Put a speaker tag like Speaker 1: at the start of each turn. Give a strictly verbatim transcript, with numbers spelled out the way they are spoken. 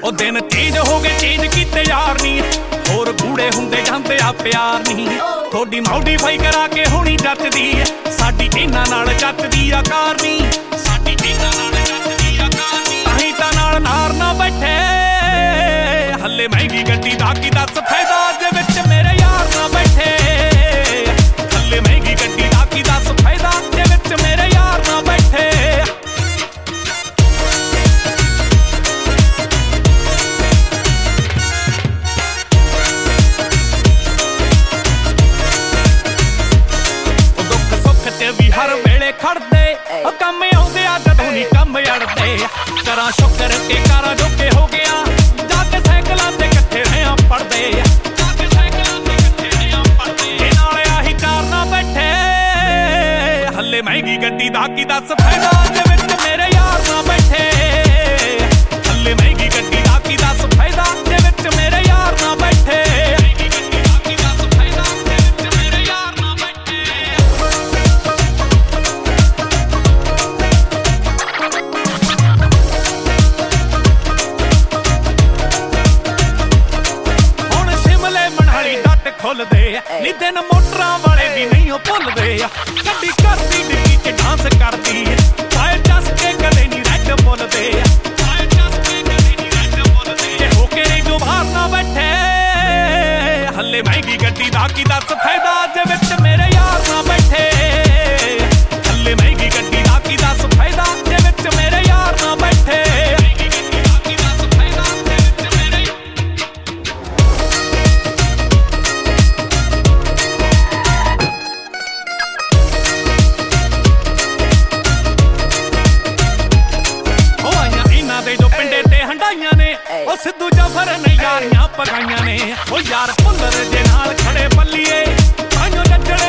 Speaker 1: ਉਹ ਦਿਨ ਚੇਂਜ ਹੋ ਗਏ ਚੇਂਜ ਕੀਤੇ ਯਾਰ ਨੀ ਹੋਰ ਗੂੜੇ ਹੁੰਦੇ ਜਾਂਦੇ ਆ ਪਿਆਰ ਨੀ ਥੋੜੀ ਮੋਡੀਫਾਈ ਕਰਾ ਕੇ ਹੋਣੀ ਜੱਚਦੀ ਐ ਸਾਡੀ ਇਹਨਾਂ ਨਾਲ ਜੱਚਦੀ ਆ ਕਾਰ ਨੀ ਸਾਡੀ ਇਹਨਾਂ ਨਾਲ ਜੱਚਦੀ ਆ ਕਾਰ ਨੀ ਅਸੀਂ ਤਾਂ ਨਾਲ ਨਾਰ ਨਾ ਬੈਠੇ ਹੱਲੇ ਮਹਿੰਗੀ ਗੱਡੀ ਦਾ ਕੀ ਦੱਸ ਫਾਇਦਾ ਜੇ ਵਿੱਚ ਮੇਰੇ ਯਾਰ ਨਾ ਬੈਠੇ ਹੱਲੇ ਮਹਿੰਗੀ ਗੱਡੀ ਦਾ ਕੀ ਦੱਸ ਫਾਇਦਾ ਜੇ ਵਿੱਚ ਮੇਰੇ ਯਾਰ ਨਾ ਬੈਠੇ ਵੀ ਹਰ ਵੇਲੇ ਖੜਦੇ ਉਹ ਕੰਮ ਆਉਂਦੇ ਆ ਜਦੋਂ ਨੀ ਕੰਮ ਅੜਦੇ ਕਰਾਂ ਸ਼ੁਕਰ ਕੇ ਕਾਰਾਂ ਜੋਗੇ ਹੋ ਗਿਆ ਜਾ ਕੇ ਸਾਈਕਲਾਂ ਤੇ ਇਕੱਠੇ ਰਹਿਆਂ ਪੜਦੇ ਜਾ ਕੇ ਸਾਈਕਲਾਂ ਤੇ ਇਕੱਠੇ ਰਹਿਆਂ ਪੜਦੇ ਇਹ ਨਾਲੇ ਆਹੀ ਕਾਰ ਨਾ ਬੈਠੇ ਹੱਲੇ ਮਹਿੰਗੀ ਗੱਡੀ ਦਾ ਕੀ ਦੱਸ ਫਾਇਦਾ ਜੇ ਵਿੱਚ ਮੇਰੇ ਯਾਰ ਨਾ ਬੈਠੇ ਹੱਲੇ ਮਹਿੰਗੀ ਗੱਡੀ ਦਾ ਕੀ ਦੱਸ ਫਾਇਦਾ ਜੇ ਵਿੱਚ ਮੇਰੇ ਯਾਰ ਨਾ ਬੈਠੇ ਖੁੱਲਦੇ ਨੀ ਦਿਨ ਮੋਟਰਾਂ ਵਾਲੇ ਵੀ ਨਹੀਂ ਉਹ ਭੁੱਲਦੇ ਗੱਡੀ ਕਰਦੀ ਡਿੱਗੀ ਚ ਡਾਂਸ ਕਰਦੀ ਪਾਏ ਚੱਸ ਕੇ ਕਦੇ ਨੀ ਰੈਡ ਬੋਲਦੇ ਪਾਏ ਚੱਸ ਕੇ ਕਦੇ ਨੀ ਰੈਡ ਬੋਲਦੇ ਜੇ ਹੋ ਕੇ ਨਹੀਂ ਜੋ ਬਾਹਰ ਨਾ ਬੈਠੇ ਹੱਲੇ ਮਹਿੰਗੀ ਗੱਡੀ ਦਾ ਕੀ ਦੱਸ ਫਾਇਦਾ ਜੇ ਵਿੱਚ ਮੇਰੇ ਯਾਰ ਨਾ ਬੈਠੇ ਹੱਲੇ ਮਹਿੰਗੀ ਗੱਡੀ ਦਾ ਕੀ ਦੱਸ ਫਾਇਦਾ ਜੇ ਵਿੱਚ ਮੇਰੇ ਯਾਰ ਨਾ ਬੈਠੇ ਉਹ ਸਿੱਧੂ ਜਾਫਰ ਨੇ ਯਾਰੀਆਂ ਪਗਾਈਆਂ ਨੇ ਉਹ ਯਾਰ ਭੁੱਲਰ ਦੇ ਨਾਲ ਖੜੇ ਪੱਲੀਏ ਤਾਂਯੋ ਜੱਜੜ